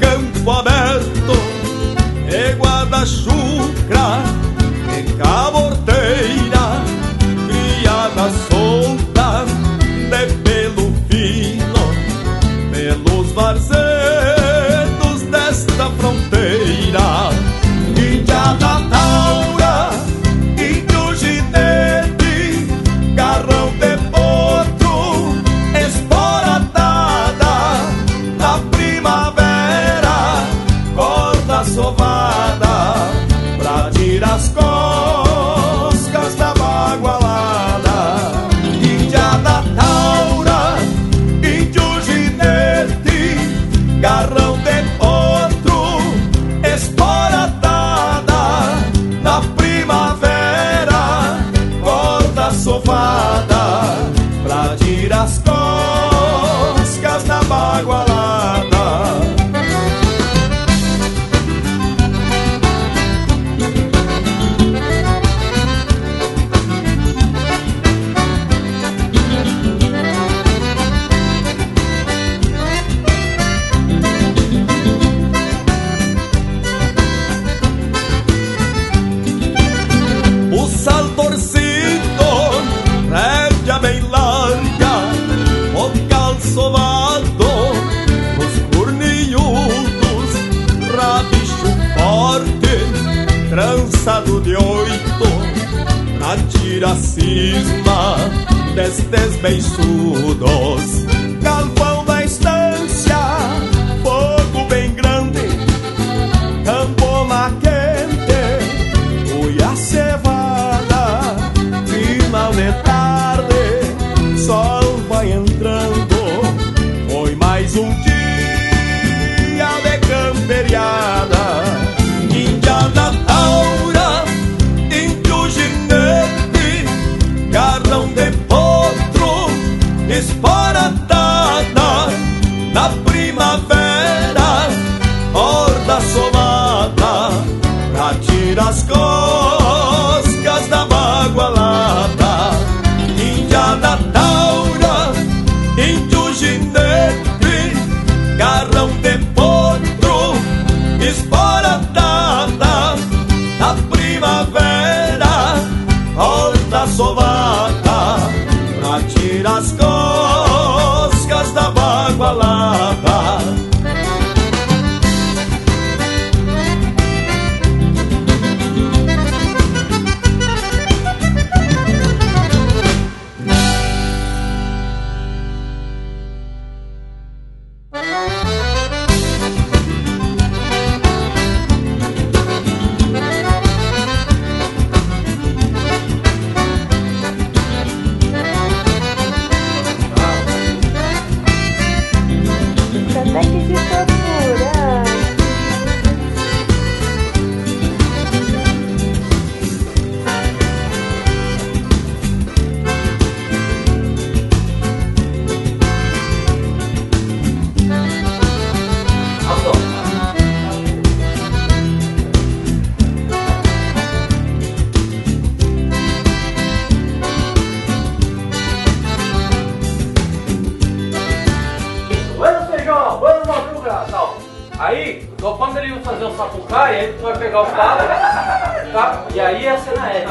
campo aberto, e guarda-chucra, e caborteira, criadas soltas de pelo fino, pelos varzedos desta fronteira. Índia da taura, índio ginete, garrão de potro, esporatada, na primavera, corda sovada, pra tirar as coscas da bagualada. Índia da taura, índio ginete, garrão de potro, esporatada, na primavera, corda sovada, pra tirar as coscas da bagualada. O sal torcido, rédea bem larga, o calçovado, os corninhudos, rabicho forte, trançado de 8, pra tirar cisma destes beiçudos. Galpão da estância, fogo bem grande, campoma quente, cuia cevada, final de tarde, sol vai entrando, foi mais um dia de camperiada. Índia da taura, índio ginete, garrão de potro, esporatada, na primavera, horda somada, pra tirar as coscas da bagualada. Índia da taura, índio ginete, garrão de potro, esporatada, na primavera, horda sovada, pra tirar as coscas da bagualada. Até que se procura. Aí, quando ele vai fazer o sapucai, aí tu vai pegar o palo, tá? E aí a cena é.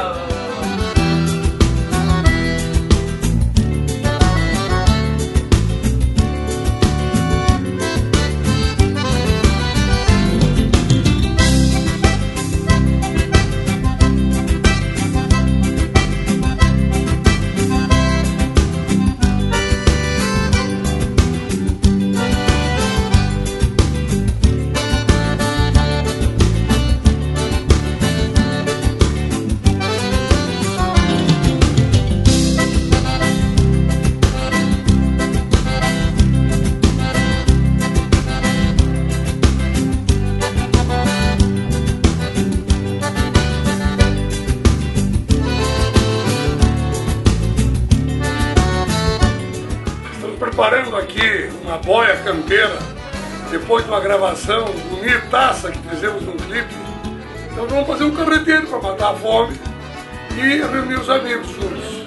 Preparando aqui uma boia campeira, depois de uma gravação bonitaça que fizemos num clipe. Então vamos fazer um carreteiro para matar a fome e reunir os amigos juntos.